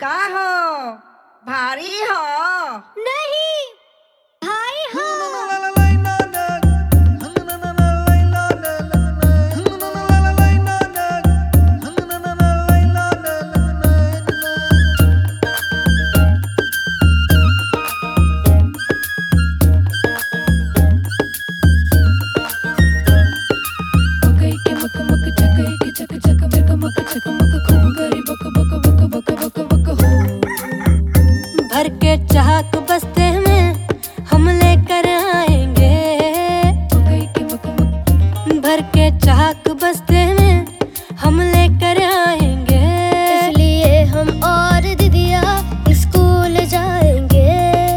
का हो भारी हो? नहीं भाई हो। भर के चाहत बस्ते में हम लेकर आएंगे, भर के चाहत बस्ते में हम लेकर आएंगे। इसलिए हम और दीदिया स्कूल जाएंगे,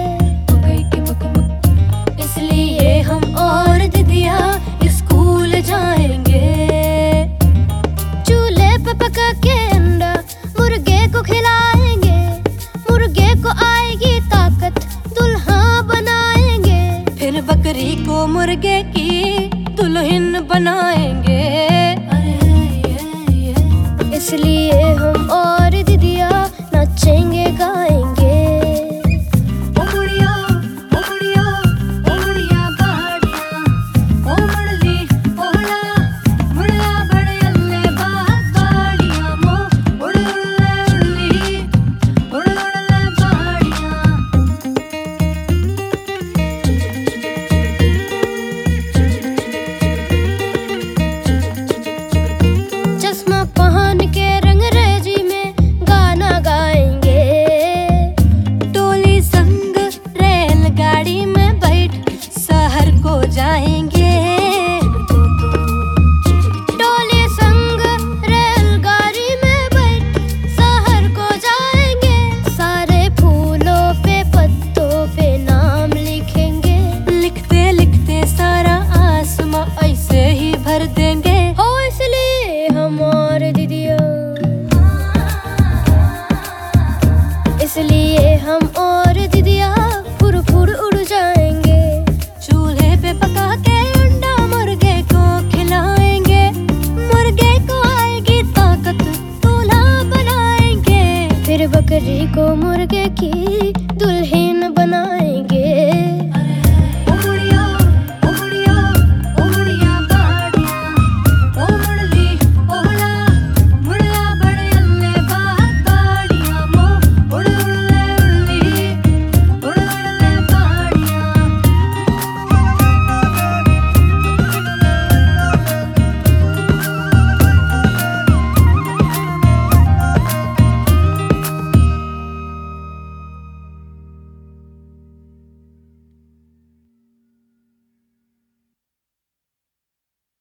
इसलिए हम और दीदिया स्कूल जाएंगे। चूल्हे पे पका के अंडा मुर्गे को खिलाएंगे, मुर्गे को आएगी ताकत दुल्हा बनाएंगे। फिर बकरी को मुर्गे की दुल्हन बनाएंगे। इसलिए हम और दीदिया नाचेंगे गाएंगे। चश्मा पहन के रंगरेजी में गाना गाएंगे, टोली संग रेलगाड़ी में बैठ शहर को जाएंगे। टोली संग रेलगाड़ी में बैठ शहर को जाएंगे। सारे फूलों पे पत्तों पे नाम लिखेंगे, लिखते लिखते सारा आसमां ऐसे ही भर देंगे। हो इसलिए हम और दीदिया, इसलिए हम और दीदिया फुर फुर उड़ जाएंगे। चूल्हे पे पका के अंडा मुर्गे को खिलाएंगे, मुर्गे को आएगी ताकत दूल्हा बनाएंगे। फिर बकरी को मुर्गे की दुल्हन